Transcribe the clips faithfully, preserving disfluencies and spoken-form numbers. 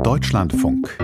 Deutschlandfunk.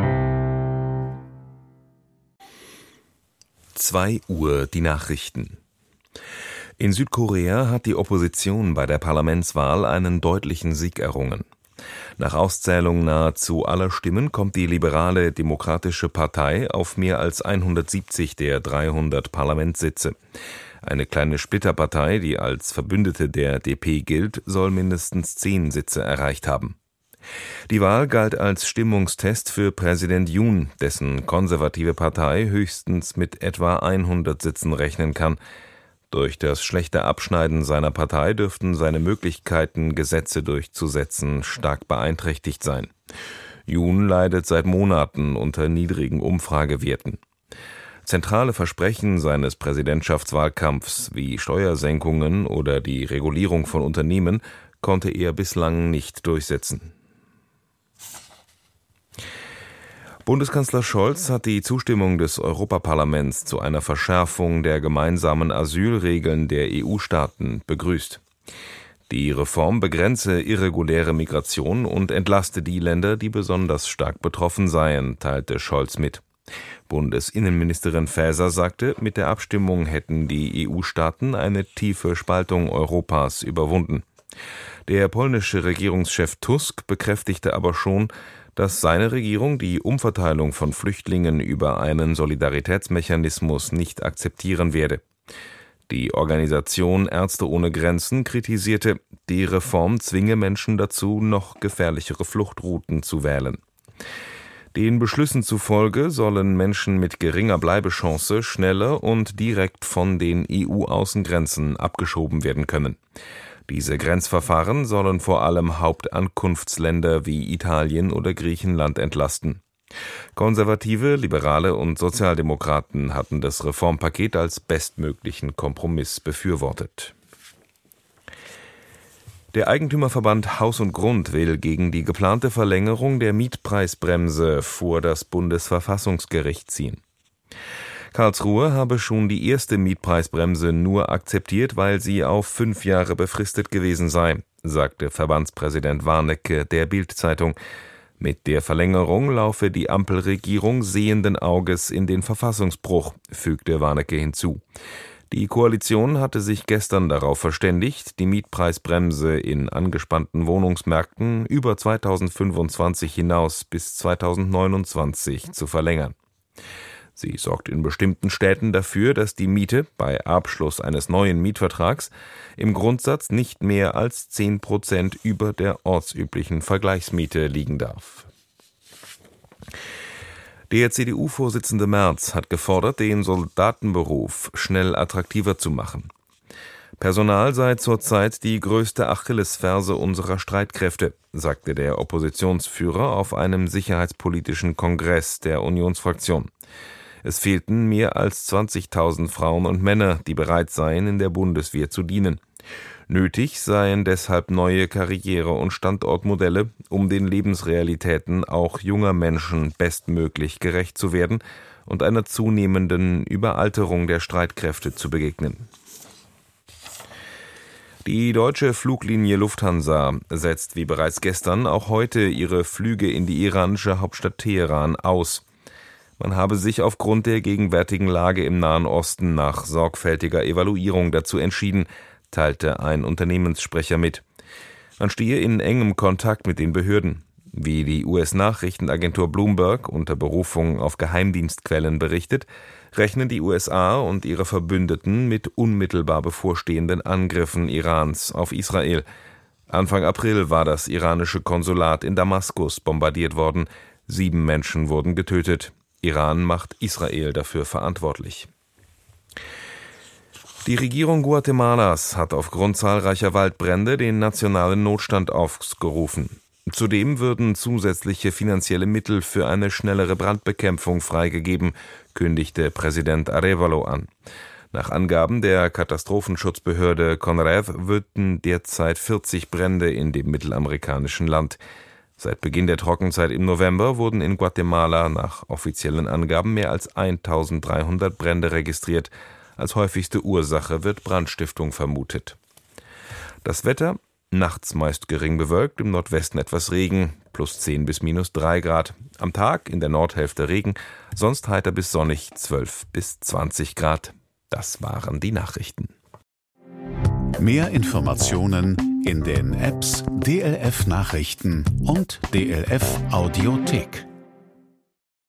zwei Uhr die Nachrichten. In Südkorea hat die Opposition bei der Parlamentswahl einen deutlichen Sieg errungen. Nach Auszählung nahezu aller Stimmen kommt die liberale Demokratische Partei auf mehr als hundertsiebzig der dreihundert Parlamentssitze. Eine kleine Splitterpartei, die als Verbündete der D P gilt, soll mindestens zehn Sitze erreicht haben. Die Wahl galt als Stimmungstest für Präsident Yoon, dessen konservative Partei höchstens mit etwa hundert Sitzen rechnen kann. Durch das schlechte Abschneiden seiner Partei dürften seine Möglichkeiten, Gesetze durchzusetzen, stark beeinträchtigt sein. Yoon leidet seit Monaten unter niedrigen Umfragewerten. Zentrale Versprechen seines Präsidentschaftswahlkampfs wie Steuersenkungen oder die Regulierung von Unternehmen konnte er bislang nicht durchsetzen. Bundeskanzler Scholz hat die Zustimmung des Europaparlaments zu einer Verschärfung der gemeinsamen Asylregeln der E U-Staaten begrüßt. Die Reform begrenze irreguläre Migration und entlaste die Länder, die besonders stark betroffen seien, teilte Scholz mit. Bundesinnenministerin Faeser sagte, mit der Abstimmung hätten die E U-Staaten eine tiefe Spaltung Europas überwunden. Der polnische Regierungschef Tusk bekräftigte aber schon, dass seine Regierung die Umverteilung von Flüchtlingen über einen Solidaritätsmechanismus nicht akzeptieren werde. Die Organisation Ärzte ohne Grenzen kritisierte, die Reform zwinge Menschen dazu, noch gefährlichere Fluchtrouten zu wählen. Den Beschlüssen zufolge sollen Menschen mit geringer Bleibechance schneller und direkt von den E U-Außengrenzen abgeschoben werden können. Diese Grenzverfahren sollen vor allem Hauptankunftsländer wie Italien oder Griechenland entlasten. Konservative, Liberale und Sozialdemokraten hatten das Reformpaket als bestmöglichen Kompromiss befürwortet. Der Eigentümerverband Haus und Grund will gegen die geplante Verlängerung der Mietpreisbremse vor das Bundesverfassungsgericht ziehen. Karlsruhe habe schon die erste Mietpreisbremse nur akzeptiert, weil sie auf fünf Jahre befristet gewesen sei, sagte Verbandspräsident Warnecke der Bild-Zeitung. Mit der Verlängerung laufe die Ampelregierung sehenden Auges in den Verfassungsbruch, fügte Warnecke hinzu. Die Koalition hatte sich gestern darauf verständigt, die Mietpreisbremse in angespannten Wohnungsmärkten über zweitausendfünfundzwanzig hinaus bis zweitausendneunundzwanzig zu verlängern. Sie sorgt in bestimmten Städten dafür, dass die Miete bei Abschluss eines neuen Mietvertrags im Grundsatz nicht mehr als zehn Prozent über der ortsüblichen Vergleichsmiete liegen darf. Der C D U-Vorsitzende Merz hat gefordert, den Soldatenberuf schnell attraktiver zu machen. Personal sei zurzeit die größte Achillesferse unserer Streitkräfte, sagte der Oppositionsführer auf einem sicherheitspolitischen Kongress der Unionsfraktion. Es fehlten mehr als zwanzigtausend Frauen und Männer, die bereit seien, in der Bundeswehr zu dienen. Nötig seien deshalb neue Karriere- und Standortmodelle, um den Lebensrealitäten auch junger Menschen bestmöglich gerecht zu werden und einer zunehmenden Überalterung der Streitkräfte zu begegnen. Die deutsche Fluglinie Lufthansa setzt wie bereits gestern auch heute ihre Flüge in die iranische Hauptstadt Teheran aus. Man habe sich aufgrund der gegenwärtigen Lage im Nahen Osten nach sorgfältiger Evaluierung dazu entschieden, teilte ein Unternehmenssprecher mit. Man stehe in engem Kontakt mit den Behörden. Wie die U S-Nachrichtenagentur Bloomberg unter Berufung auf Geheimdienstquellen berichtet, rechnen die U S A und ihre Verbündeten mit unmittelbar bevorstehenden Angriffen Irans auf Israel. Anfang April war das iranische Konsulat in Damaskus bombardiert worden. Sieben Menschen wurden getötet. Iran macht Israel dafür verantwortlich. Die Regierung Guatemalas hat aufgrund zahlreicher Waldbrände den nationalen Notstand ausgerufen. Zudem würden zusätzliche finanzielle Mittel für eine schnellere Brandbekämpfung freigegeben, kündigte Präsident Arévalo an. Nach Angaben der Katastrophenschutzbehörde CONREV wüten derzeit vierzig Brände in dem mittelamerikanischen Land. Seit Beginn der Trockenzeit im November wurden in Guatemala nach offiziellen Angaben mehr als eintausenddreihundert Brände registriert. Als häufigste Ursache wird Brandstiftung vermutet. Das Wetter: nachts meist gering bewölkt, im Nordwesten etwas Regen, plus zehn bis minus drei Grad. Am Tag in der Nordhälfte Regen, sonst heiter bis sonnig zwölf bis zwanzig Grad. Das waren die Nachrichten. Mehr Informationen in den Apps D L F Nachrichten und D L F Audiothek.